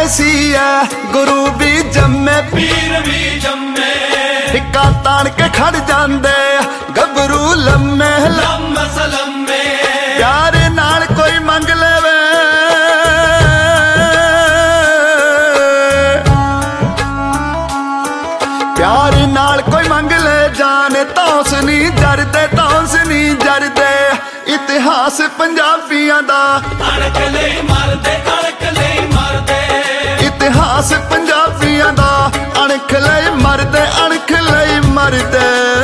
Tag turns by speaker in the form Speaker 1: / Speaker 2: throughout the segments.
Speaker 1: मसीह गुरु भी जम्मे
Speaker 2: पीर भी जम्मे
Speaker 1: टिक्का तान के खड़ जांदे गबरू लम्मे
Speaker 2: लम्म सलम्मे
Speaker 1: प्यार नाल कोई मंग लेवे प्यार नाल कोई मंग ले जाने तौस नहीं जरदे तौस नहीं जरदे इतिहास पंजाबियां दा
Speaker 2: अड़क ले मरदे
Speaker 1: इतिहास पंजाबियां दा अणख ले मरदे अणख ले मरदे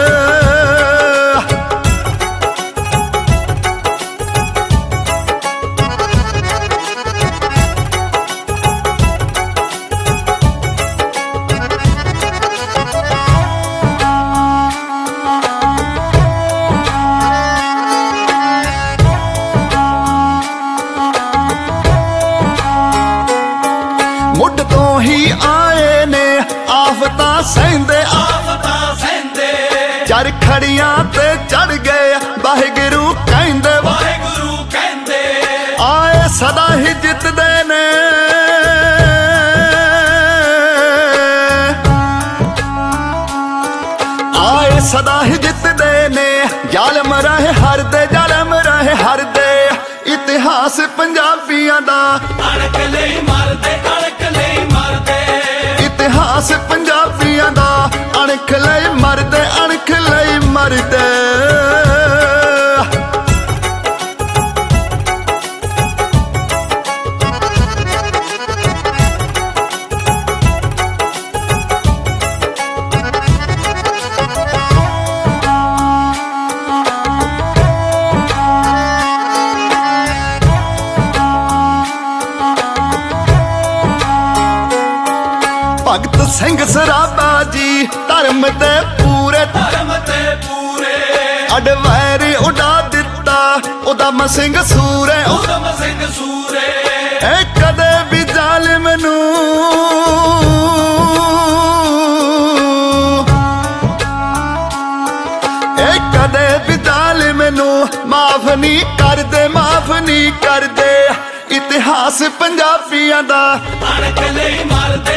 Speaker 1: मुड तो ही आए ने आफता सहंदे चर खड़ियां ते चढ़ गए वाहिगुरू कहंदे आए सदा ही जितदे ने आए सदा ही जितदे ने जालम रहे हर दे इतिहास पंजाबियां दा
Speaker 2: अड़क ले मरदे
Speaker 1: इतिहास पंजाबियां दा अणख ले मरदे भगत सिंह सराबा जी धर्म ते पूरे अडवैर उड़ा दिता उधम सिंह सूरे ए कदे भी जालिम नू ए कदे भी जालिम नू माफ नहीं कर दे इतिहास पंजाबियां दा
Speaker 2: अड़क ले मरदे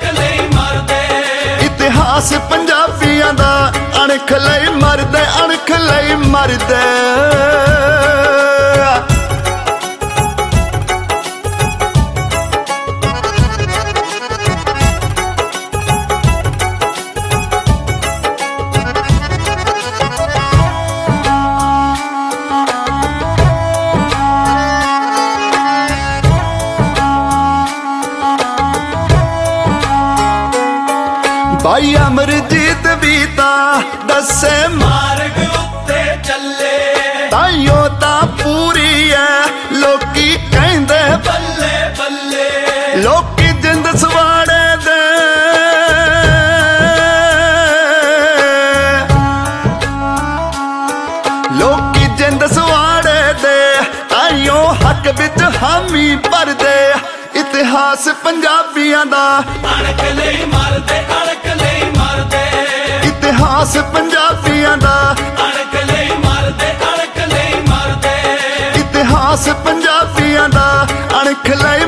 Speaker 1: इतिहास पंजाबियां दा अणख ले मरदे भाई अमरजीत भी ता दसे
Speaker 2: मार्ग उत्ते चले
Speaker 1: ताइयो ता पूरी है लोकी कहंदे
Speaker 2: बल्ले
Speaker 1: लोकी जिंद सवाड़े दे लोकी जिंद सवाड़े दे ताइयो हक विच हामी भर दे इतिहास पंजाबियां दा
Speaker 2: अड़क ले मरदे
Speaker 1: इतिहास पंजाबियां दा
Speaker 2: अड़क ले मरदे
Speaker 1: इतिहास पंजाबियां दा अणख ले